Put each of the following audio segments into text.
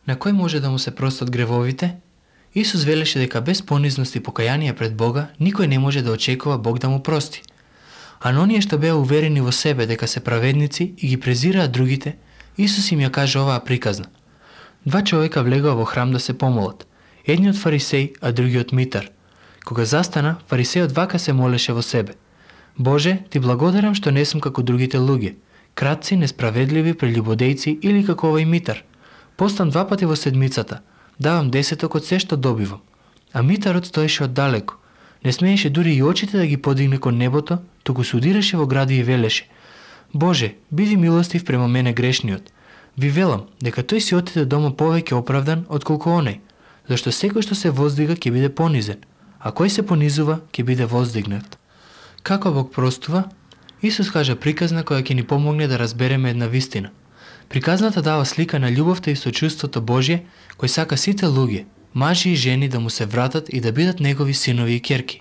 На кој може да му се простат гревовите? Исус велеше дека без понизност и покаяние пред Бога, никој не може да очекува Бог да му прости. А на оние што беа уверени во себе дека се праведници и ги презираат другите, Исус им ја каже оваа приказна. Два човека влегоа во храм да се помолат. Едниот фарисеј, а другиот митар. Кога застана, фарисејот вака се молеше во себе. Боже, ти благодарам што не сум како другите луѓе, кратци, несправедливи, прелюбодејци или како овој митар. Постам 2 пати во седмицата, давам 10 од се што добивам. А митарот стоеше оддалеку. Не смееше дури и очите да ги подигне кон небото, туку се удираше во гради и велеше: Боже, биди милостив према мене грешниот. Ви велам дека тој си отиде дома повеќе оправдан отколку оној, зашто секој што се воздига ќе биде понизен, а кој се понизува ќе биде воздигнат. Како Бог простува? Исус кажа приказна која ќе ни помогне да разбереме една вистина. Приказната дава слика на љубовта и сочувството Божје кој сака сите луѓе, мажи и жени да му се вратат и да бидат негови синови и ќерки.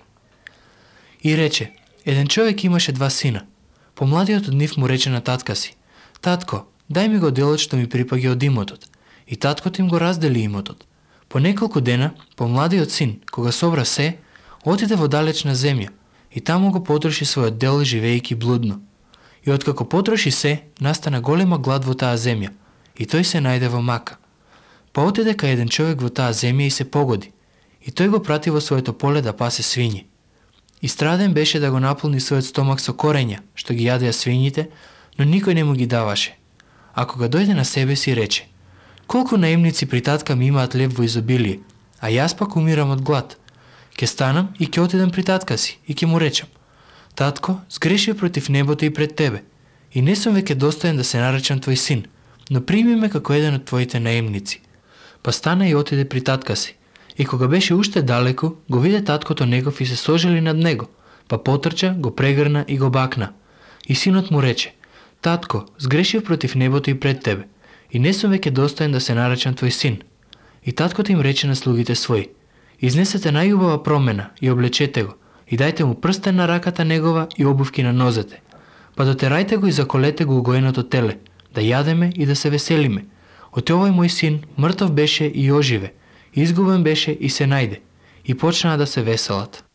И рече, еден човек имаше 2 сина. Помладиот од нив му рече на татка си: Татко, дај ми го делот што ми припаѓа од имотот. И таткото им го раздели имотот. По неколку дена, помладиот син, кога собра се, отиде во далечна земја и таму го потроши својот дел живеејќи блудно. И откако потроши се, настана голема глад во таа земја и тој се најде во мака. Па отиде кај еден човек во таа земја и се погоди, и тој го прати во своето поле да пасе свињи. Истраден беше да го наполни својот стомак со корења, што ги јадеа свињите, но никој не му ги даваше. А кога дојде на себе си рече: Колку наемници при татка ми имаат леб во изобилие, а јас пак умирам од глад. Ке станам и ќе отидам при татка си и ќе му речам: Татко, сгрешив против небото и пред тебе, и не сум веќе достоен да се наречам твој син, но прими ме како еден од твоите наемници. Па стана и отиде при татка си. И кога беше уште далеку, го виде таткото негов и се сожали над него, па потрча, го прегрна и го бакна. И синот му рече: Татко, сгрешив против небото и пред тебе, и не сум веќе достоен да се наречам твој син. И таткото им рече на слугите своји: Изнесете најубава промена и облечете го, и дајте му прстен на раката негова и обувки на нозете. Па дотерајте го и заколете го угоеното теле, да јадеме и да се веселиме. Оти овој мој син мртов беше и оживе, изгубен беше и се најде, и почнаа да се веселат.